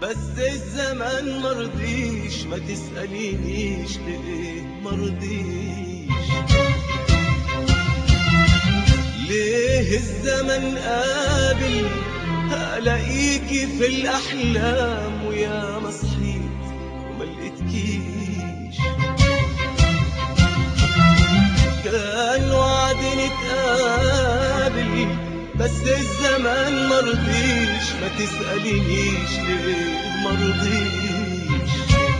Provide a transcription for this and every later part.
بس الزمان مرضيش، ما تسألينيش ليه مرضيش. ليه الزمن قابل ألاقيكي في الأحلام ويا ما صحيت وما لقيتكيش. كان وعد نتقابل بس الزمان مرضيش، ما تسألينيش ليه مرضيش.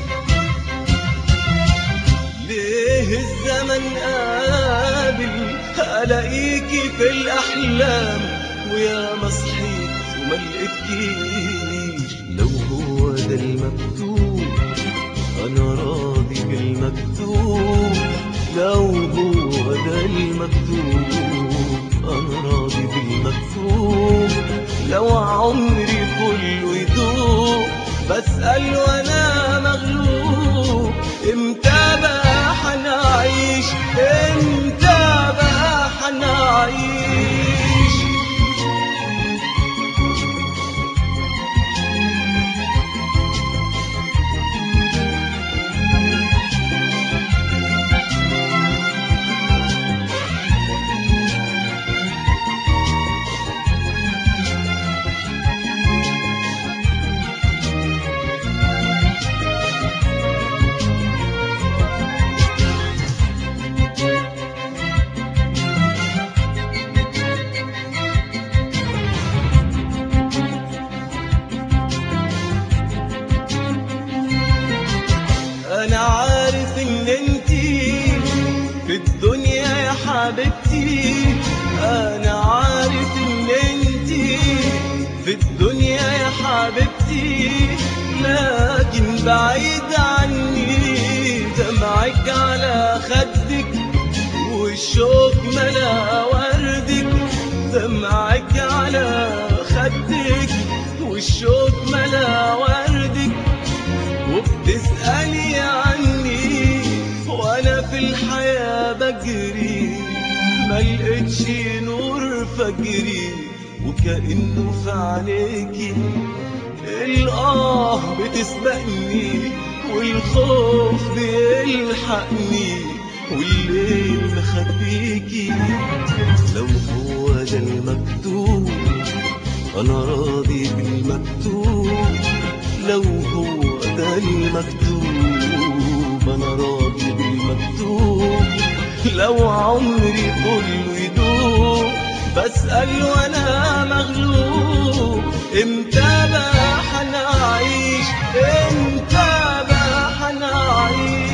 ليه الزمن قابل ألاقيكي في الأحلام ويا ما صحيت وما لقيتكيش. لو هو ده المكتوب أنا راضي بالمكتوب، لو هو ده المكتوب أنا راضي بالمكتوب. لو عمري كله يدوب بسأل وأنا مغلوب، إمتى بقى حنعيش، إمتى بقى حنعيش. أنا عارف إن انتي في الدنيا يا حبيبتي، أنا عارف إن انتي في الدنيا يا حبيبتي، لكن بعيد عني دمعك على خدك والشوق ملا وردك. دمعك على خدك والشوق ملا وردك، وبتسألي عني وانا في الحياة بجري، ملقتش نور فجري، وكأنه في عينيكي الآه بتسبقني والخوف بيلحقني والليل مخبيكي. لو هو ده المكتوب أنا راضي بالمكتوب، لو هو ده المكتوب أنا راضي بالمكتوب. لو عمري كله يدوب بسأل وأنا مغلوب، إمتى بقى حنعيش، إمتى بقى حنعيش.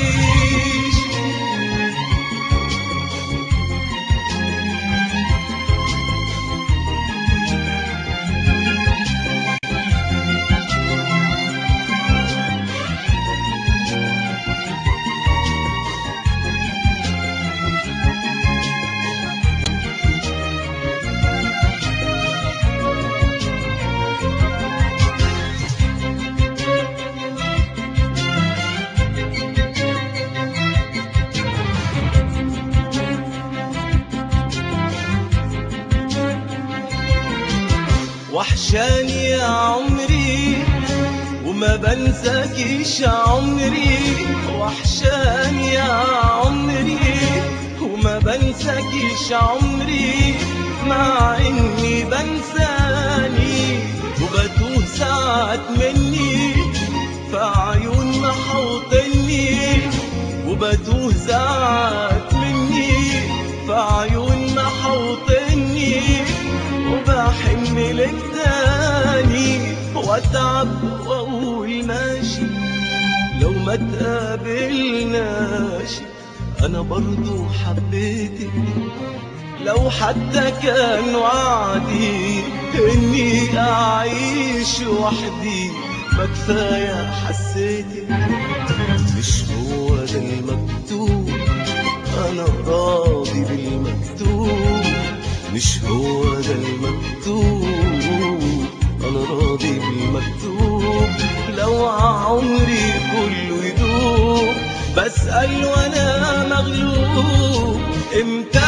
وحشاني يا عمري وما بنساكيش عمري، وحشاني يا عمري وما بنساكيش عمري، مع اني بنساني وبتوه ساعات مني في عيون محوطني، وبتوه ساعات مني في عيون محوطني، وبحن لك تاني واتعب واقول ماشي. لو ما تقابلناش انا برضو حبيتك، لو حتى كان وعدي اني اعيش وحدي ما كفايه حسيتك. مش هو ده المكتوب انا راضي بالمكتوب، مش هو ده المكتوب أنا راضي بالمكتوب. لو عمري كله يدوب بسأل وأنا مغلوب، إمتى